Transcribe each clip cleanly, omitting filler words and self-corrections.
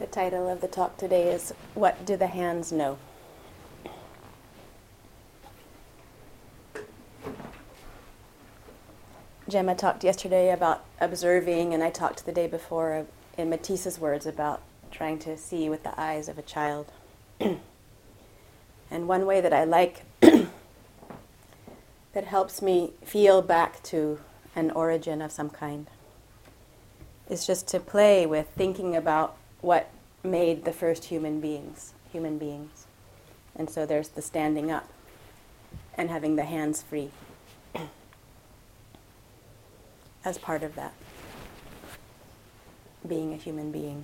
The title of the talk today is, What Do the Hands Know? Gemma talked yesterday about observing, and I talked the day before in Matisse's words about trying to see with the eyes of a child. And one way that I like that helps me feel back to an origin of some kind is just to play with thinking about what made the first human beings. And so there's the standing up and having the hands free as part of that, being a human being.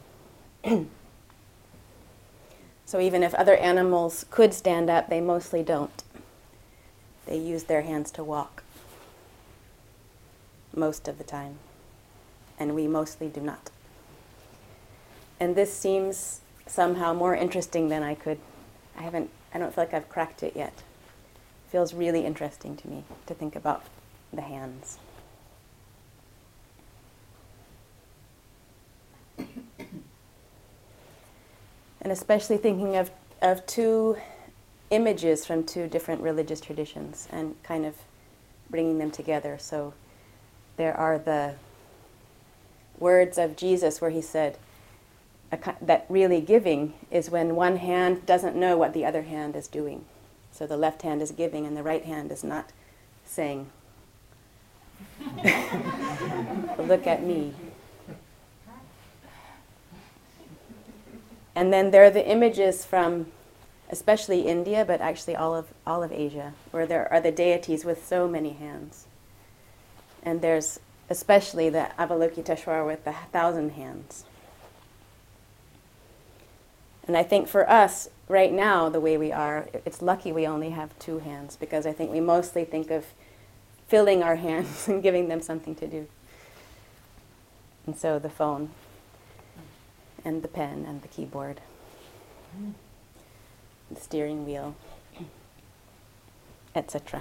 So even if other animals could stand up, they mostly don't. They use their hands to walk most of the time, and we mostly do not. And this seems somehow more interesting than I don't feel like I've cracked it yet. It feels really interesting to me to think about the hands. And especially thinking of two images from two different religious traditions and kind of bringing them together. So there are the words of Jesus where he said that really giving is when one hand doesn't know what the other hand is doing. So the left hand is giving and the right hand is not saying, look at me. And then there are the images from especially India, but actually all of Asia, where there are the deities with so many hands. And there's especially the Avalokiteshvara with the 1,000 hands. And I think for us, right now, the way we are, it's lucky we only have 2 hands, because I think we mostly think of filling our hands and giving them something to do. And so the phone, and the pen, and the keyboard, the steering wheel, etc.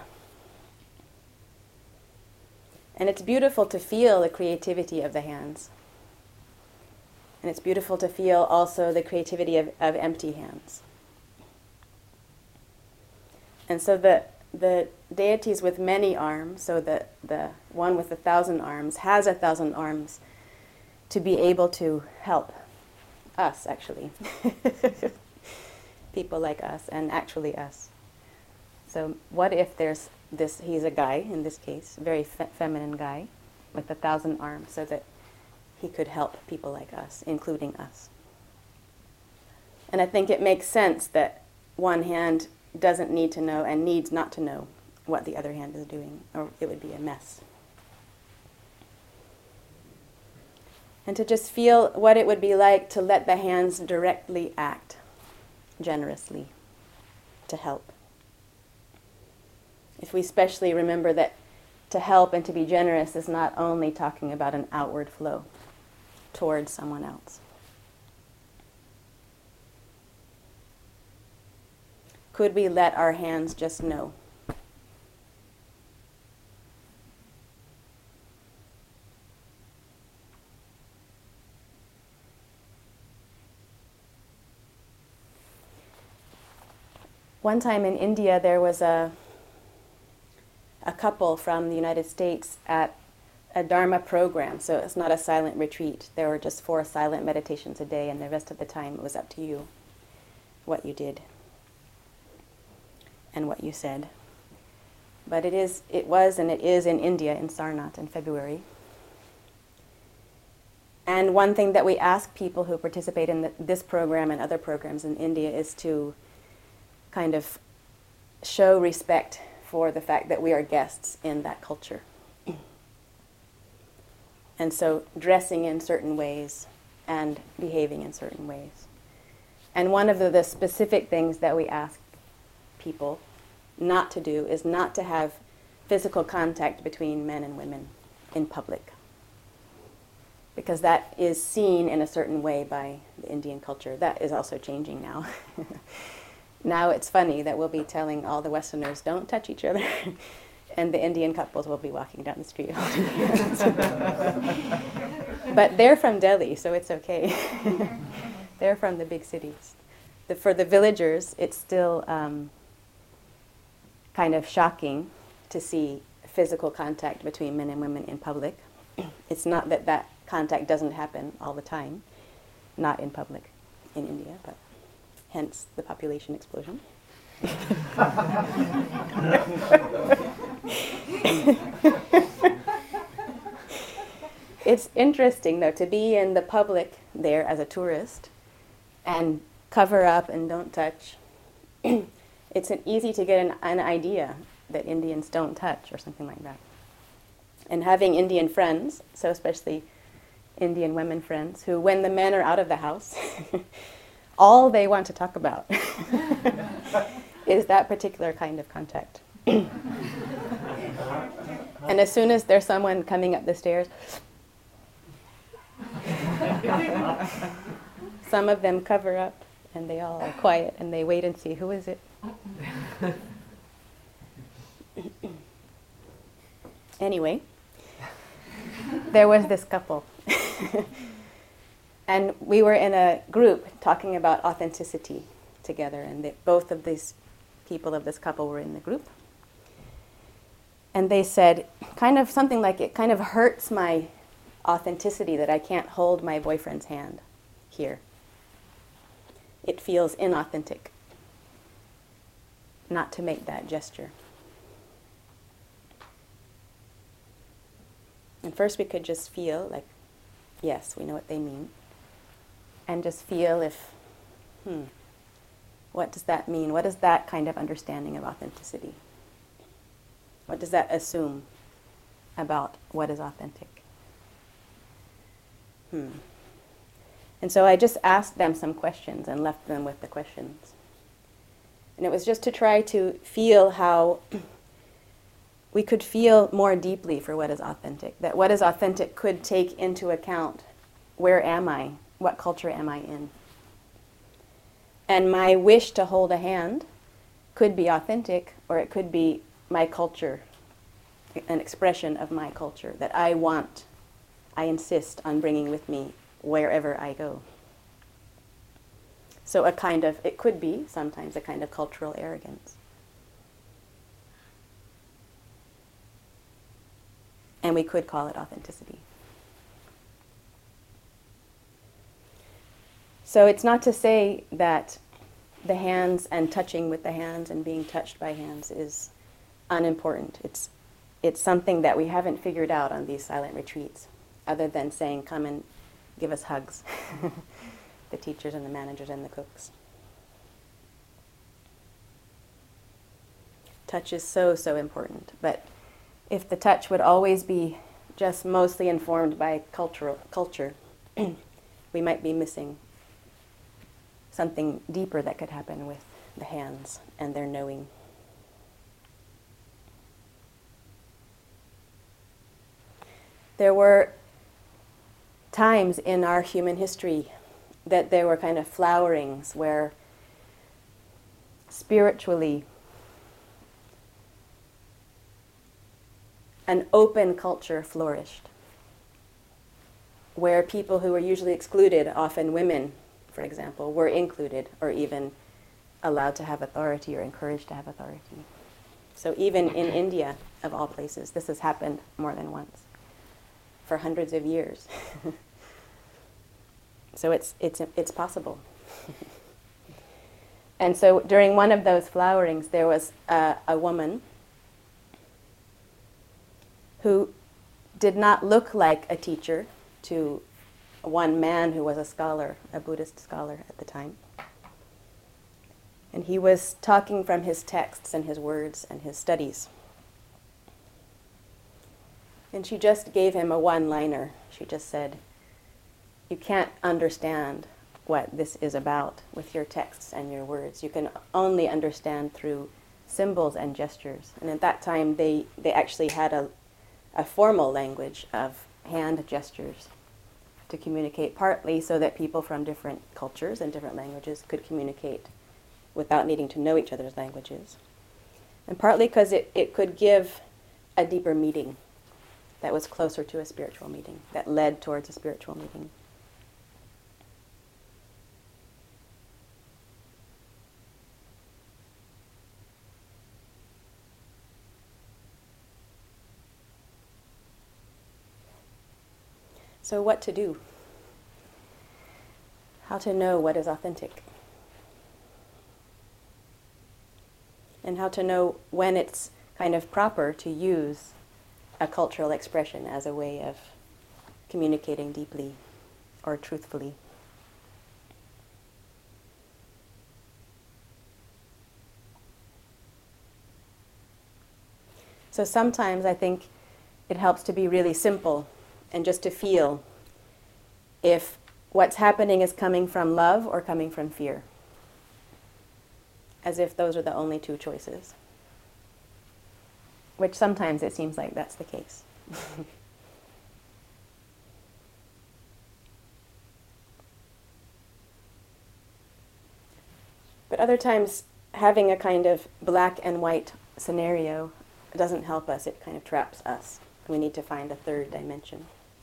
And it's beautiful to feel the creativity of the hands. And it's beautiful to feel also the creativity of empty hands. And so the deities with many arms, so the one with 1,000 arms has 1,000 arms to be able to help us, actually. People like us, and actually us. So what if there's this, he's a guy, in this case, a very feminine guy, with 1,000 arms, so that he could help people like us, including us. And I think it makes sense that one hand doesn't need to know and needs not to know what the other hand is doing, or it would be a mess. And to just feel what it would be like to let the hands directly act, generously, to help. If we especially remember that to help and to be generous is not only talking about an outward flow towards someone else. Could we let our hands just know? One time in India, there was a couple from the United States at a Dharma program. So it's not a silent retreat. There were just 4 silent meditations a day, and the rest of the time it was up to you what you did and what you said. But it was and it is in India, in Sarnath, in February. And one thing that we ask people who participate in this program and other programs in India is to kind of show respect for the fact that we are guests in that culture. And so dressing in certain ways and behaving in certain ways. And one of the specific things that we ask people not to do is not to have physical contact between men and women in public. Because that is seen in a certain way by the Indian culture. That is also changing now. Now it's funny that we'll be telling all the Westerners, don't touch each other. And the Indian couples will be walking down the street holding hands. But they're from Delhi, so it's okay. They're from the big cities. For the villagers, it's still kind of shocking to see physical contact between men and women in public. It's not that that contact doesn't happen all the time, not in public in India, but hence the population explosion. It's interesting, though, to be in the public there as a tourist and cover up and don't touch. It's easy to get an idea that Indians don't touch or something like that. And having Indian friends, so especially Indian women friends, who when the men are out of the house, all they want to talk about is that particular kind of contact. And as soon as there's someone coming up the stairs, some of them cover up and they all are quiet and they wait and see, who is it? Anyway, there was this couple. And we were in a group talking about authenticity together, and both of these people of this couple were in the group. And they said, kind of something like, it kind of hurts my authenticity that I can't hold my boyfriend's hand here. It feels inauthentic not to make that gesture. And first we could just feel like, yes, we know what they mean. And just feel if, what does that mean? What is that kind of understanding of authenticity? What does that assume about what is authentic? And so I just asked them some questions and left them with the questions. And it was just to try to feel how we could feel more deeply for what is authentic. That what is authentic could take into account, where am I? What culture am I in? And my wish to hold a hand could be authentic, or it could be my culture, an expression of my culture that I insist on bringing with me wherever I go. So it could be sometimes a kind of cultural arrogance. And we could call it authenticity. So it's not to say that the hands and touching with the hands and being touched by hands is unimportant. It's something that we haven't figured out on these silent retreats, other than saying, come and give us hugs, the teachers and the managers and the cooks. Touch is so, so important. But if the touch would always be just mostly informed by culture, we might be missing something deeper that could happen with the hands and their knowing. There were times in our human history that there were kind of flowerings where spiritually an open culture flourished, where people who were usually excluded, often women, for example, were included or even allowed to have authority or encouraged to have authority. So even in India, of all places, this has happened more than once for hundreds of years. So it's possible. And so during one of those flowerings, there was a woman who did not look like a teacher to one man who was a scholar, a Buddhist scholar at the time. And he was talking from his texts and his words and his studies. And she just gave him a one-liner. She just said, you can't understand what this is about with your texts and your words. You can only understand through symbols and gestures. And at that time, they actually had a formal language of hand gestures to communicate, partly so that people from different cultures and different languages could communicate without needing to know each other's languages. And partly because it could give a deeper meeting that was closer to a spiritual meeting, that led towards a spiritual meeting. So what to do? How to know what is authentic? And how to know when it's kind of proper to use a cultural expression as a way of communicating deeply or truthfully. So sometimes I think it helps to be really simple and just to feel if what's happening is coming from love or coming from fear, as if those are the only two choices, which sometimes it seems like that's the case. But other times, having a kind of black and white scenario doesn't help us, it kind of traps us. We need to find a third dimension.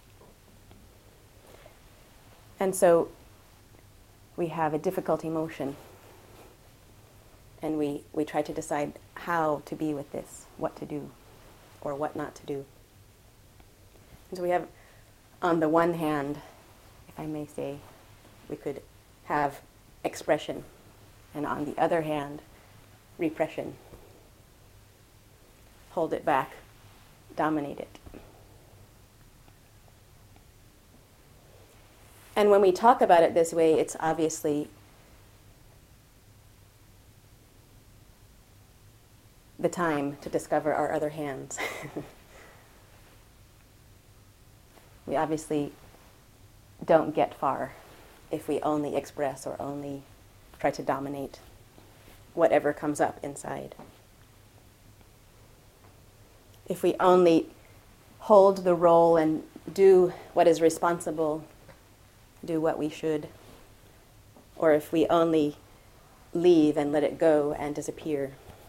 And so we have a difficult emotion, and we try to decide how to be with this, what to do, or what not to do. And so we have, on the one hand, if I may say, we could have expression, and on the other hand, repression. Hold it back, dominate it. And when we talk about it this way, it's obviously the time to discover our other hands. We obviously don't get far if we only express or only try to dominate whatever comes up inside. If we only hold the role and do what is responsible, do what we should, or if we only leave and let it go and disappear.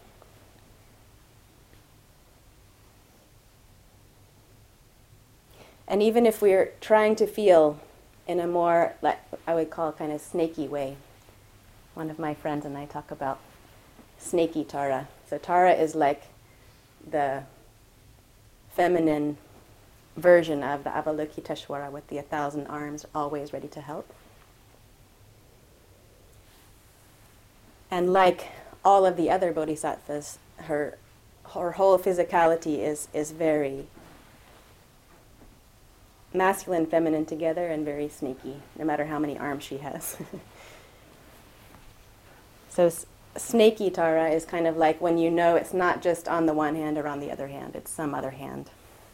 And even if we're trying to feel in a more, like I would call, kind of snaky way, one of my friends and I talk about snaky Tara. So Tara is like the feminine version of the Avalokiteshvara with the 1,000 arms always ready to help. And like all of the other bodhisattvas, her whole physicality is very masculine, feminine together, and very sneaky, no matter how many arms she has. So snaky Tara is kind of like when you know it's not just on the one hand or on the other hand, it's some other hand.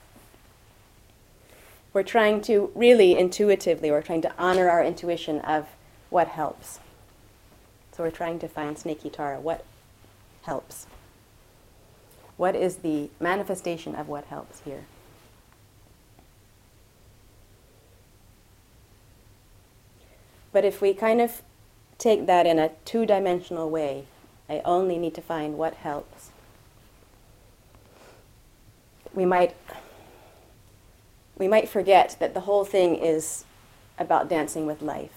We're trying to really intuitively, we're trying to honor our intuition of what helps. So we're trying to find snaky Tara, what helps? What is the manifestation of what helps here? But if we kind of take that in a two-dimensional way, I only need to find what helps. We might forget that the whole thing is about dancing with life.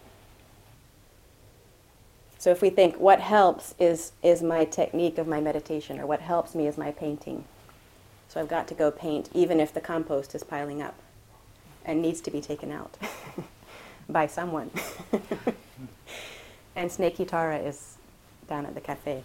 So if we think what helps is my technique of my meditation, or what helps me is my painting. So I've got to go paint even if the compost is piling up and needs to be taken out by someone. And Snaky Tara is down at the cafe.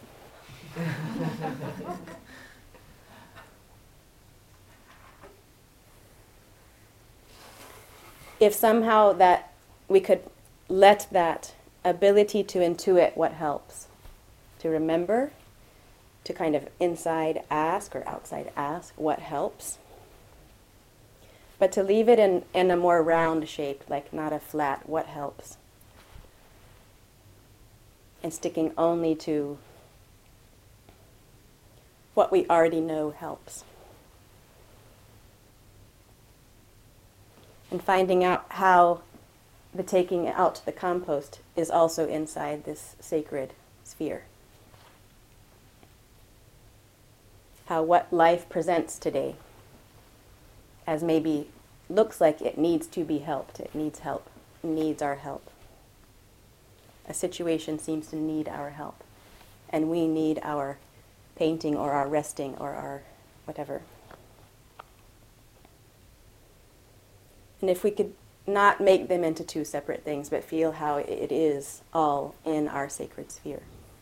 If somehow that we could let that ability to intuit what helps, to remember, to kind of inside ask or outside ask what helps, but to leave it in a more round shape, like not a flat what helps, and sticking only to what we already know helps. And finding out how the taking out the compost is also inside this sacred sphere. How what life presents today as maybe looks like it needs to be helped, it needs help, it needs our help. A situation seems to need our help, and we need our painting or our resting or our whatever. And if we could not make them into two separate things, but feel how it is all in our sacred sphere.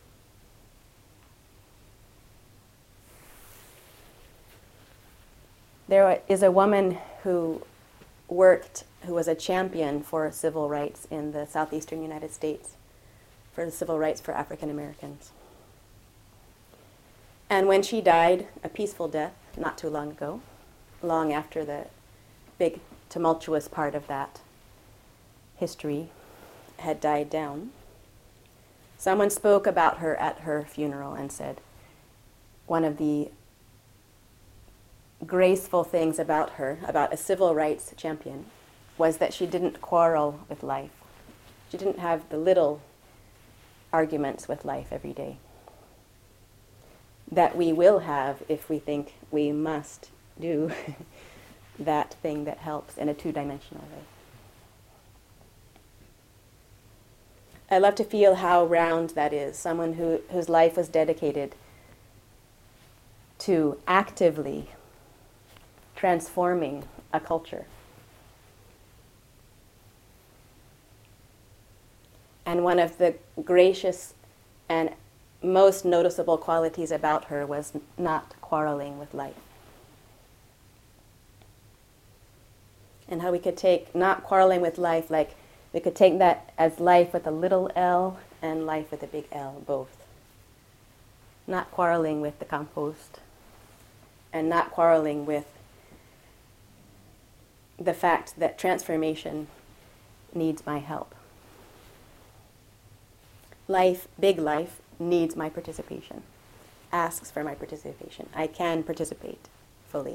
There is a woman who was a champion for civil rights in the southeastern United States, for the civil rights for African Americans. And when she died, a peaceful death, not too long ago, long after the big tumultuous part of that history had died down, someone spoke about her at her funeral and said, one of the graceful things about her, about a civil rights champion, was that she didn't quarrel with life. She didn't have the little arguments with life every day that we will have if we think we must do that thing that helps in a two-dimensional way. I love to feel how round that is, someone whose life was dedicated to actively transforming a culture. And one of the gracious and most noticeable qualities about her was not quarreling with life. And how we could take not quarreling with life, like we could take that as life with a little L and life with a big L, both. Not quarreling with the compost, and not quarreling with the fact that transformation needs my help. Life, big life, needs my participation, asks for my participation. I can participate fully.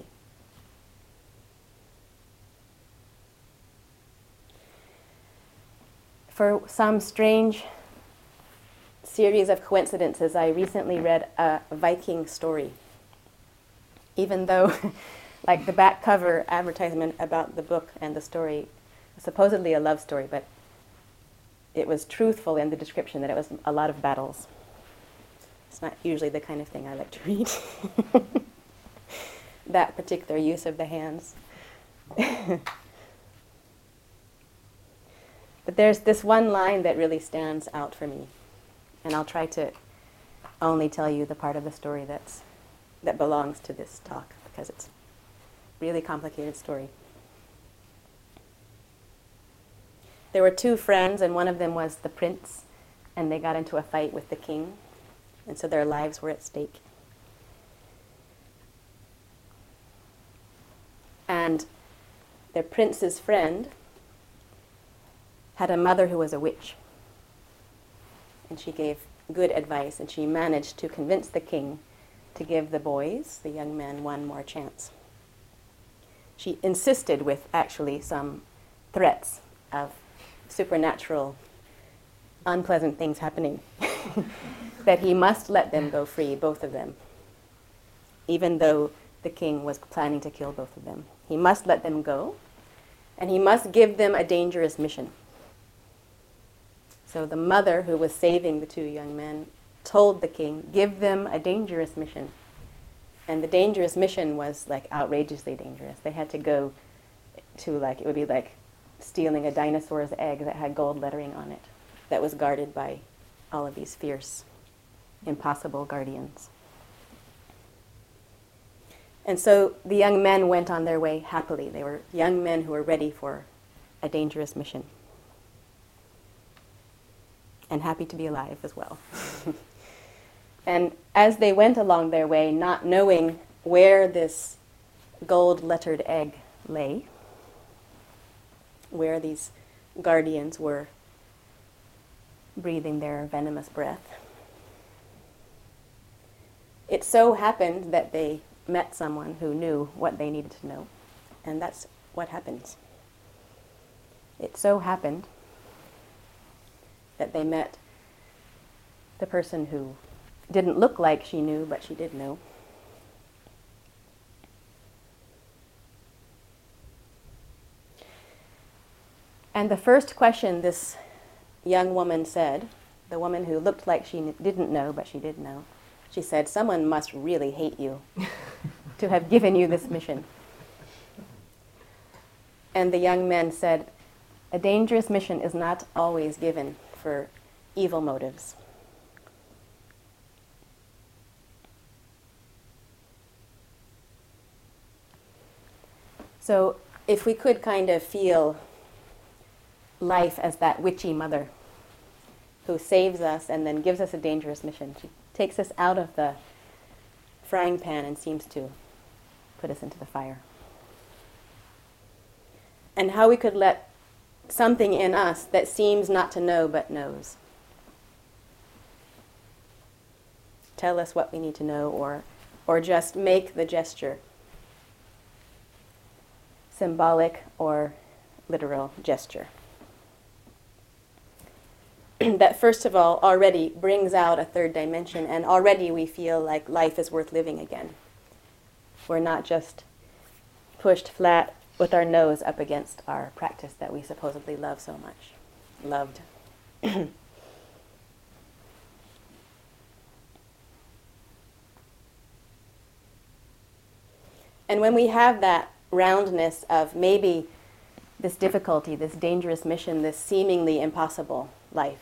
For some strange series of coincidences, I recently read a Viking story. Even though, like the back cover advertisement about the book and the story, was supposedly a love story, but it was truthful in the description that it was a lot of battles. It's not usually the kind of thing I like to read. That particular use of the hands. But there's this one line that really stands out for me, and I'll try to only tell you the part of the story that belongs to this talk, because it's a really complicated story. There were two friends, and one of them was the prince, and they got into a fight with the king, and so their lives were at stake. And their prince's friend had a mother who was a witch, and she gave good advice, and she managed to convince the king to give the boys, the young men, one more chance. She insisted with actually some threats of supernatural, unpleasant things happening, that he must let them go free, both of them, even though the king was planning to kill both of them. He must let them go, and he must give them a dangerous mission. So the mother, who was saving the two young men, told the king, give them a dangerous mission. And the dangerous mission was like outrageously dangerous. They had to go to it would be like stealing a dinosaur's egg that had gold lettering on it, that was guarded by all of these fierce, impossible guardians. And so the young men went on their way happily. They were young men who were ready for a dangerous mission, and happy to be alive as well. And as they went along their way, not knowing where this gold-lettered egg lay, where these guardians were breathing their venomous breath, it so happened that they met someone who knew what they needed to know. And that's what happens. It so happened that they met the person who didn't look like she knew, but she did know. And the first question this young woman said, the woman who looked like she didn't know, but she did know, she said, someone must really hate you to have given you this mission. And the young men said, a dangerous mission is not always given for evil motives. So if we could kind of feel life as that witchy mother who saves us and then gives us a dangerous mission. She takes us out of the frying pan and seems to put us into the fire. And how we could let something in us that seems not to know but knows tell us what we need to know, or just make the gesture, symbolic or literal gesture. That first of all already brings out a third dimension, and already we feel like life is worth living again. We're not just pushed flat with our nose up against our practice that we supposedly love so much. Loved. And when we have that roundness of maybe this difficulty, this dangerous mission, this seemingly impossible life,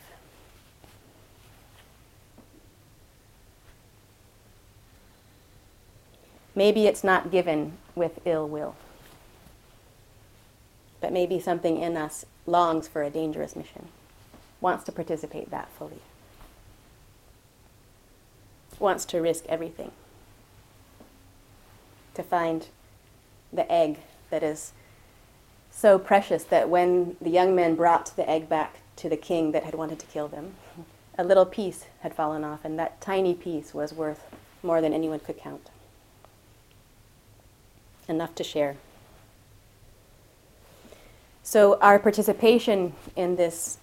maybe it's not given with ill will, but maybe something in us longs for a dangerous mission, wants to participate that fully, wants to risk everything to find the egg that is so precious that when the young men brought the egg back to the king that had wanted to kill them, a little piece had fallen off, and that tiny piece was worth more than anyone could count. Enough to share. So our participation in this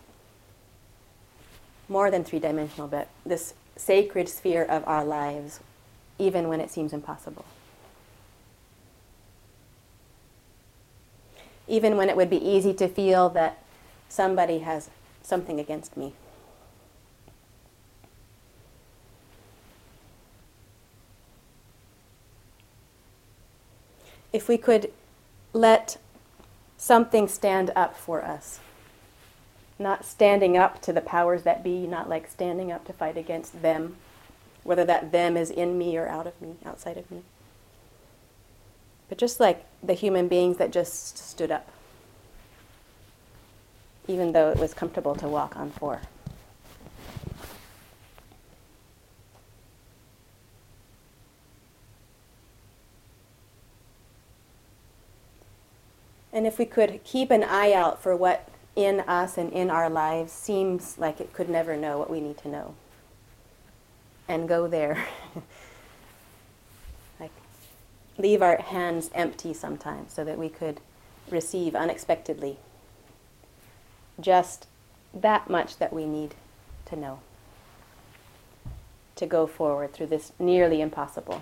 more than three-dimensional, but this sacred sphere of our lives, even when it seems impossible. Even when it would be easy to feel that somebody has something against me. If we could let something stand up for us, not standing up to the powers that be, not like standing up to fight against them, whether that them is in me or out of me, outside of me, but just like the human beings that just stood up, even though it was comfortable to walk on four. And if we could keep an eye out for what in us and in our lives seems like it could never know what we need to know, and go there. Like, leave our hands empty sometimes so that we could receive unexpectedly just that much that we need to know to go forward through this nearly impossible.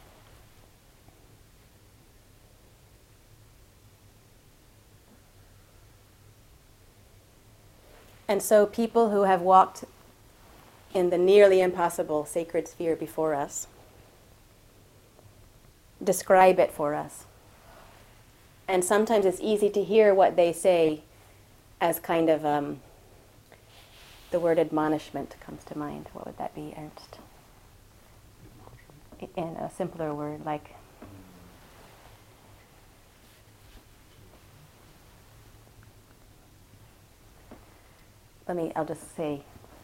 And so people who have walked in the nearly impossible sacred sphere before us describe it for us. And sometimes it's easy to hear what they say as kind of, the word admonishment comes to mind. What would that be, Ernst? In a simpler word, like, I'll just say,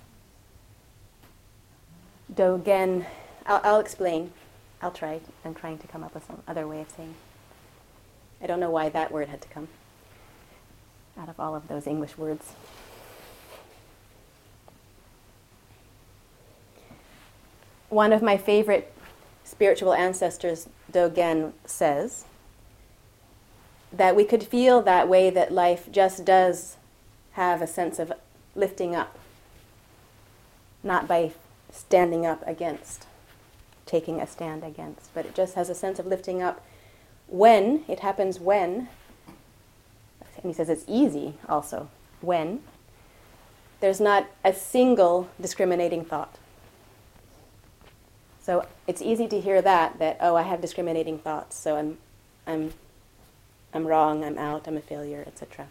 Dogen, I'll explain. I'll try. I'm trying to come up with some other way of saying. I don't know why that word had to come out of all of those English words. One of my favorite spiritual ancestors, Dogen, says that we could feel that way, that life just does have a sense of lifting up, not by standing up against, taking a stand against, but it just has a sense of lifting up when, it happens when, and he says it's easy also, when there's not a single discriminating thought. So it's easy to hear that, oh, I have discriminating thoughts, so I'm I'm wrong, I'm out, I'm a failure, etc.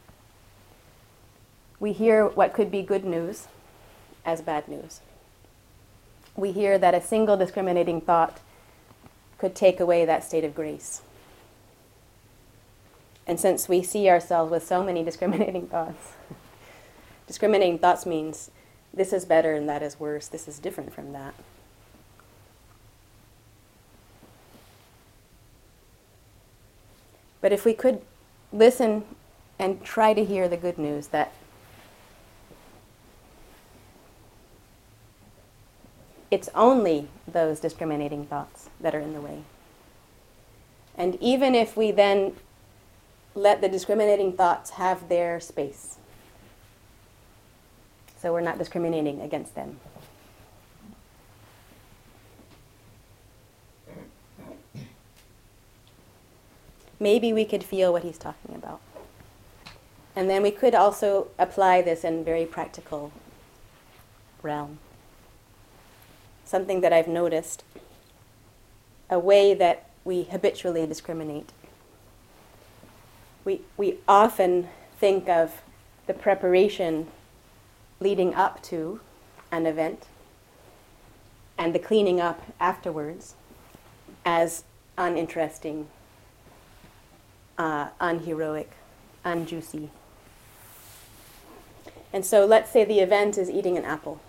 We hear what could be good news as bad news. We hear that a single discriminating thought could take away that state of grace. And since we see ourselves with so many discriminating thoughts means this is better and that is worse, this is different from that. But if we could listen and try to hear the good news that it's only those discriminating thoughts that are in the way. And even if we then let the discriminating thoughts have their space, so we're not discriminating against them. Maybe we could feel what he's talking about. And then we could also apply this in very practical realm. Something that I've noticed, a way that we habitually discriminate. We often think of the preparation leading up to an event and the cleaning up afterwards as uninteresting, unheroic, unjuicy. And so let's say the event is eating an apple.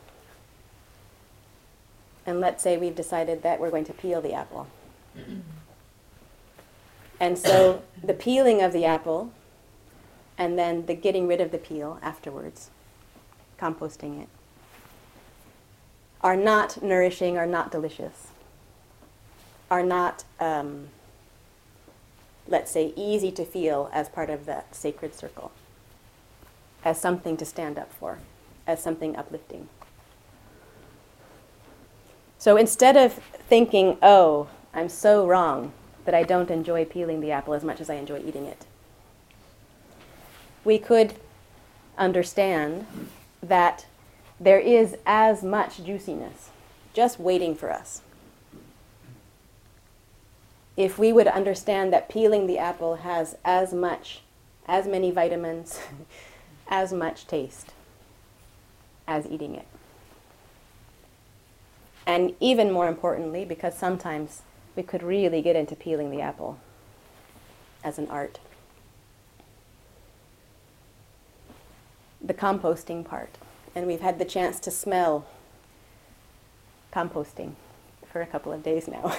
And let's say we've decided that we're going to peel the apple. And so the peeling of the apple and then the getting rid of the peel afterwards, composting it, are not nourishing, are not delicious, are not, let's say, easy to feel as part of that sacred circle, as something to stand up for, as something uplifting. So instead of thinking, oh, I'm so wrong that I don't enjoy peeling the apple as much as I enjoy eating it, we could understand that there is as much juiciness just waiting for us. If we would understand that peeling the apple has as many vitamins, as much taste as eating it. And even more importantly, because sometimes we could really get into peeling the apple as an art. The composting part. And we've had the chance to smell composting for a couple of days now.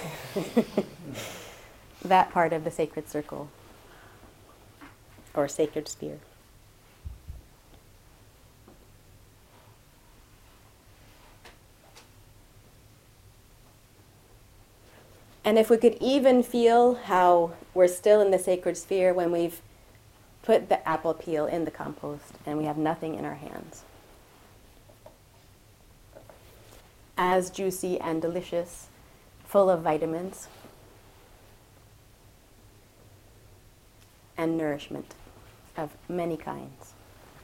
That part of the sacred circle, or sacred sphere. And if we could even feel how we're still in the sacred sphere when we've put the apple peel in the compost and we have nothing in our hands. As juicy and delicious, full of vitamins and nourishment of many kinds.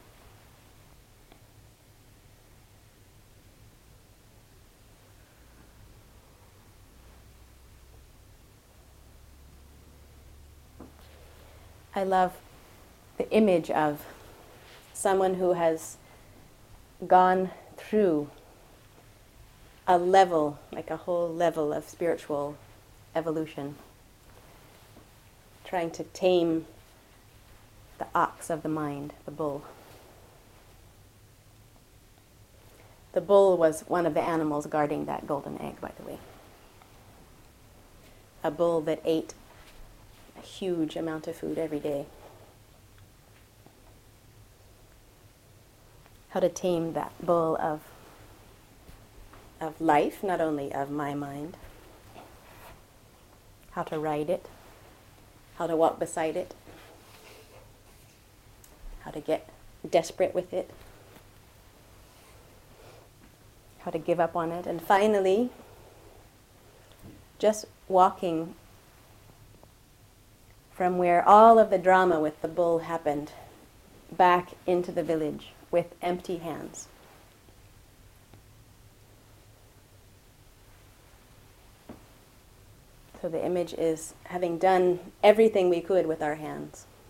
I love the image of someone who has gone through a level, like a whole level of spiritual evolution, trying to tame the ox of the mind, the bull. The bull was one of the animals guarding that golden egg, by the way. A bull that ate a huge amount of food every day. How to tame that bull of life, not only of my mind. How to ride it. How to walk beside it. How to get desperate with it. How to give up on it. And finally, just walking from where all of the drama with the bull happened back into the village with empty hands. So the image is having done everything we could with our hands,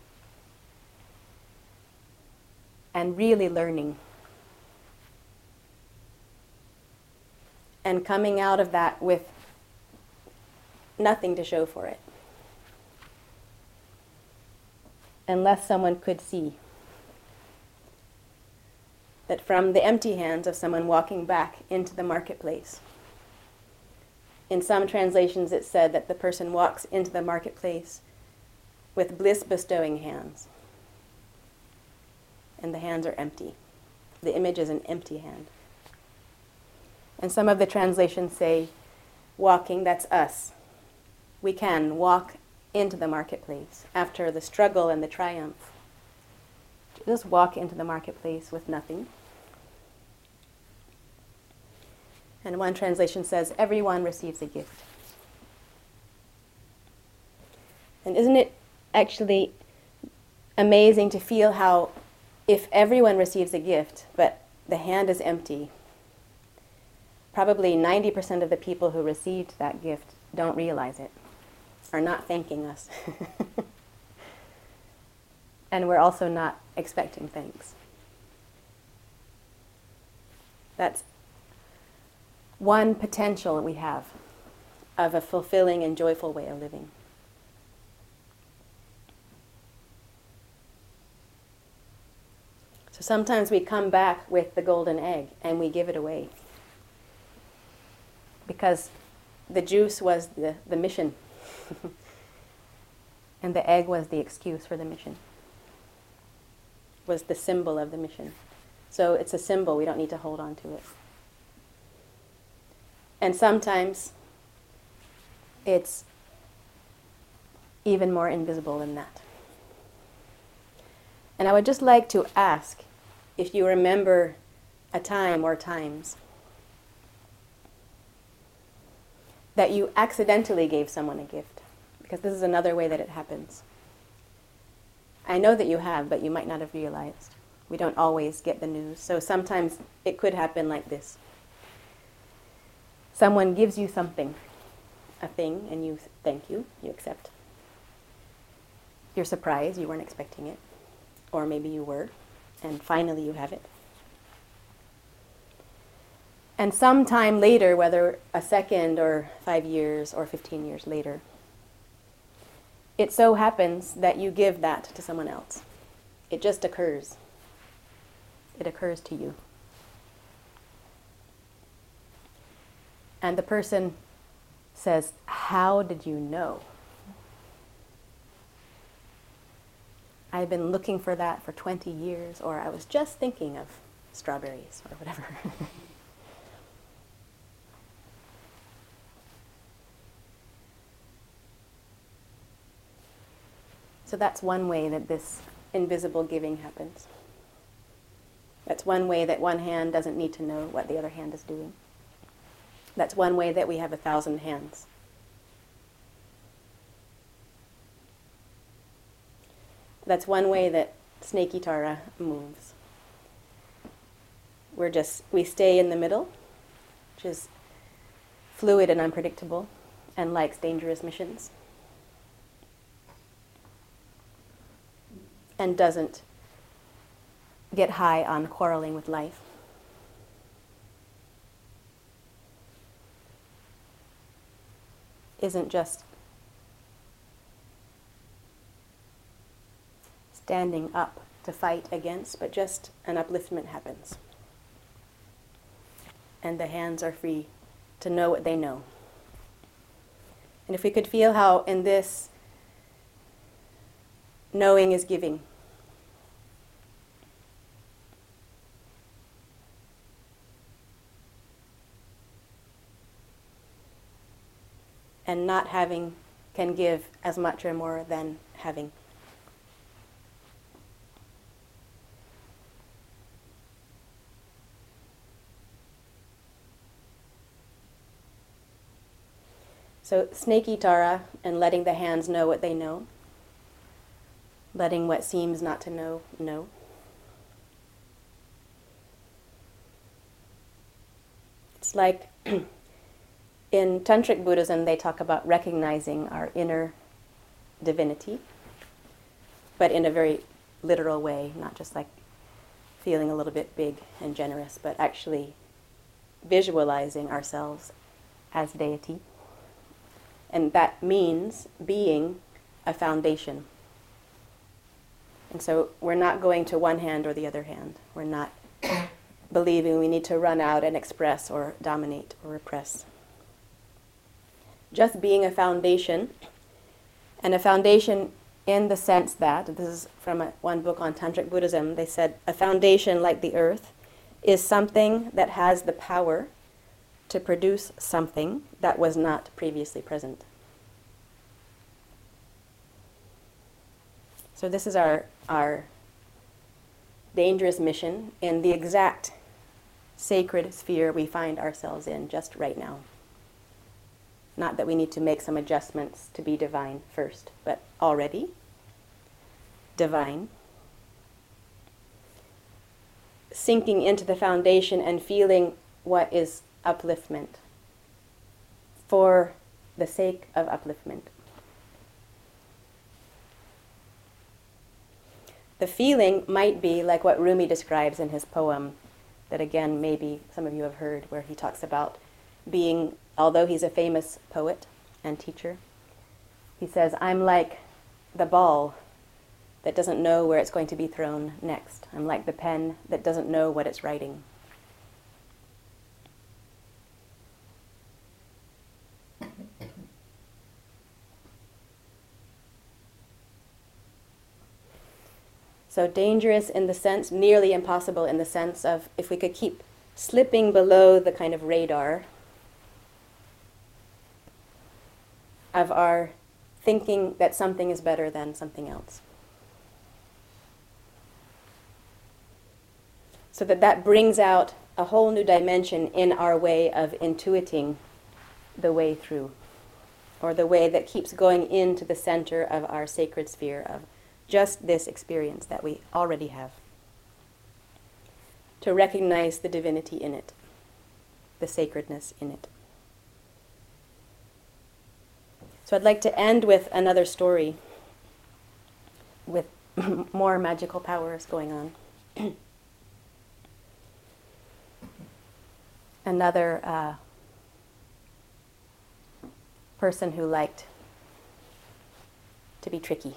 and really learning. And coming out of that with nothing to show for it. Unless someone could see that from the empty hands of someone walking back into the marketplace. In some translations it said that the person walks into the marketplace with bliss-bestowing hands. And the hands are empty. The image is an empty hand. And some of the translations say, walking, that's us. We can walk into the marketplace after the struggle and the triumph. Just walk into the marketplace with nothing. And one translation says, everyone receives a gift. And isn't it actually amazing to feel how if everyone receives a gift, but the hand is empty, probably 90% of the people who received that gift don't realize it, are not thanking us. And we're also not expecting thanks. That's one potential we have of a fulfilling and joyful way of living. So sometimes we come back with the golden egg and we give it away. Because the juice was the mission. And the egg was the excuse for the mission. Was the symbol of the mission. So it's a symbol, we don't need to hold on to it. And sometimes it's even more invisible than that. And I would just like to ask if you remember a time or times that you accidentally gave someone a gift. Because this is another way that it happens. I know that you have, but you might not have realized. We don't always get the news. So sometimes it could happen like this. Someone gives you something, a thing, and you thank you, you accept. You're surprised, you weren't expecting it. Or maybe you were, and finally you have it. And sometime later, whether a second or 5 years or 15 years later, it so happens that you give that to someone else. It just occurs. It occurs to you. And the person says, "How did you know?" I've been looking for that for 20 years, or I was just thinking of strawberries, or whatever. So that's one way that this invisible giving happens. That's one way that one hand doesn't need to know what the other hand is doing. That's one way that we have 1,000 hands. That's one way that Snakey Tara moves. We stay in the middle, which is fluid and unpredictable, and likes dangerous missions. And doesn't get high on quarreling with life. Isn't just standing up to fight against, but just an upliftment happens. And the hands are free to know what they know. And if we could feel how in this knowing is giving. And not having can give as much or more than having. So Snakey Tara and letting the hands know what they know. Letting what seems not to know, know. It's like in Tantric Buddhism, they talk about recognizing our inner divinity, but in a very literal way, not just like feeling a little bit big and generous, but actually visualizing ourselves as deity. And that means being a foundation. And so we're not going to one hand or the other hand. We're not believing we need to run out and express or dominate or repress. Just being a foundation, and a foundation in the sense that, this is from one book on Tantric Buddhism, they said a foundation like the earth is something that has the power to produce something that was not previously present. So this is our dangerous mission in the exact sacred sphere we find ourselves in just right now. Not that we need to make some adjustments to be divine first, but already divine. Sinking into the foundation and feeling what is upliftment for the sake of upliftment. The feeling might be like what Rumi describes in his poem, that again maybe some of you have heard, where he talks about being, although he's a famous poet and teacher, he says, I'm like the ball that doesn't know where it's going to be thrown next. I'm like the pen that doesn't know what it's writing. So dangerous in the sense, nearly impossible in the sense of if we could keep slipping below the kind of radar of our thinking that something is better than something else. So that brings out a whole new dimension in our way of intuiting the way through, or the way that keeps going into the center of our sacred sphere of just this experience that we already have. To recognize the divinity in it, the sacredness in it. So I'd like to end with another story with more magical powers going on. Another person who liked to be tricky.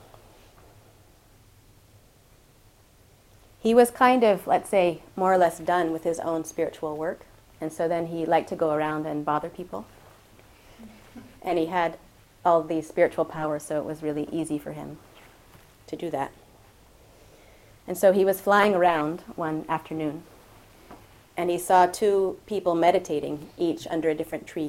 He was kind of, let's say, more or less done with his own spiritual work, and so then he liked to go around and bother people. And he had all these spiritual powers, so it was really easy for him to do that. And so he was flying around one afternoon, and he saw two people meditating, each under a different tree.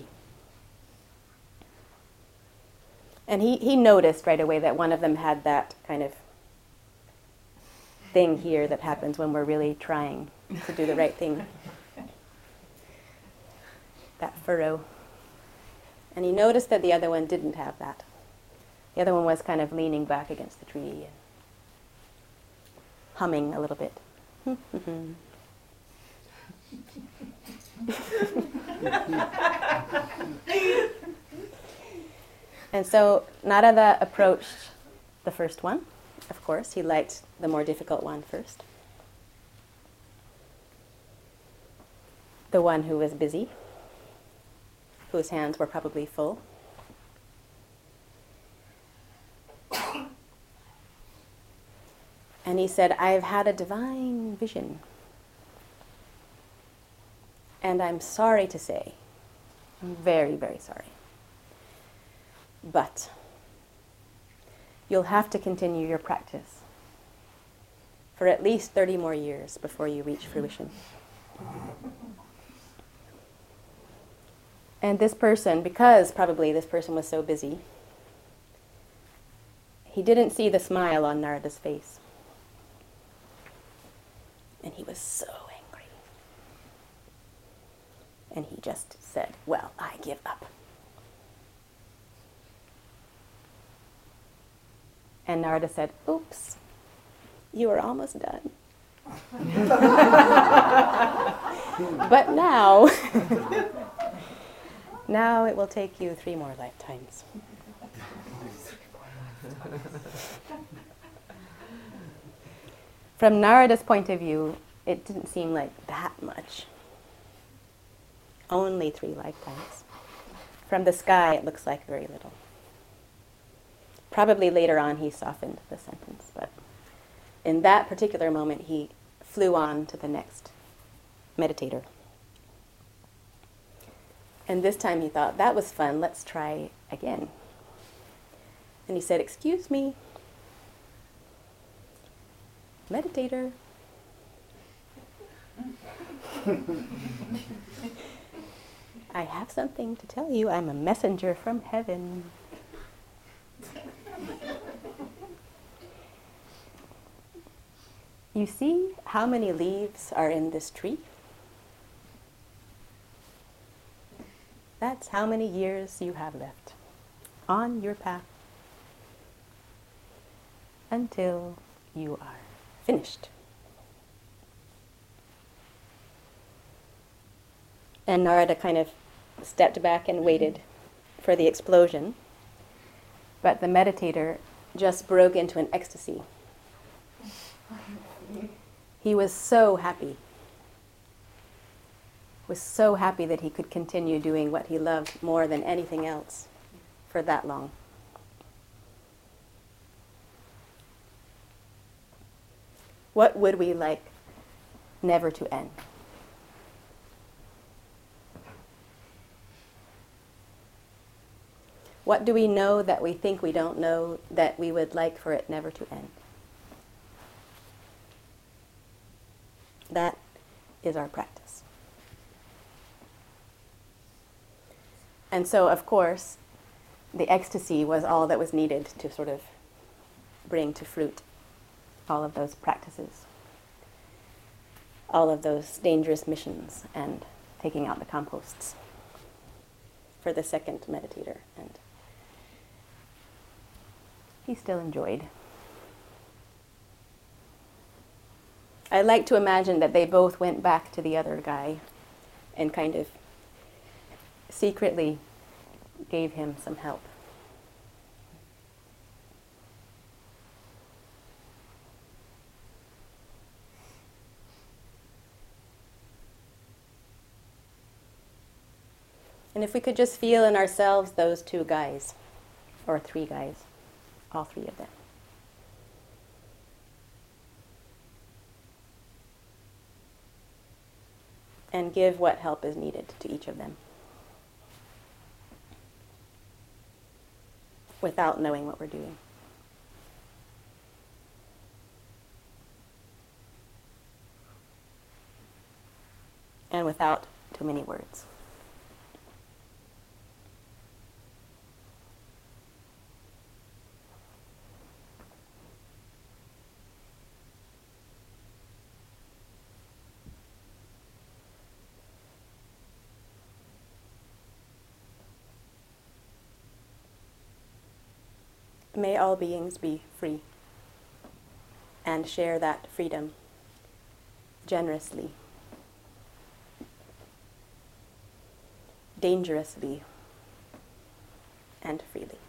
And he noticed right away that one of them had that kind of thing here that happens when we're really trying to do the right thing. That furrow. And he noticed that the other one didn't have that. The other one was kind of leaning back against the tree and humming a little bit. And so Narada approached the first one. Of course, he liked the more difficult one first. The one who was busy, whose hands were probably full. And he said, I've had a divine vision. And I'm sorry to say, I'm very, very sorry. But you'll have to continue your practice for at least 30 more years before you reach fruition. And this person, because probably this person was so busy, he didn't see the smile on Narada's face. And he was so angry. And he just said, well, I give up. And Narada said, oops, you were almost done. But now it will take you 3 more lifetimes. From Narada's point of view, it didn't seem like that much. Only 3 lifetimes. From the sky, it looks like very little. Probably later on he softened the sentence, but in that particular moment he flew on to the next meditator. And this time he thought, that was fun, let's try again. And he said, excuse me, meditator. I have something to tell you. I'm a messenger from heaven. You see how many leaves are in this tree? That's how many years you have left on your path until you are finished. And Narada kind of stepped back and waited for the explosion. But the meditator just broke into an ecstasy. He was so happy. Was so happy that he could continue doing what he loved more than anything else for that long. What would we like never to end? What do we know that we think we don't know that we would like for it never to end? That is our practice. And so, of course, the ecstasy was all that was needed to sort of bring to fruit all of those practices, all of those dangerous missions, and taking out the composts for the second meditator. And he still enjoyed. I like to imagine that they both went back to the other guy and kind of secretly gave him some help. And if we could just feel in ourselves those 2 guys, or 3 guys, all 3 of them. And give what help is needed to each of them. Without knowing what we're doing. And without too many words. May all beings be free and share that freedom generously, dangerously, and freely.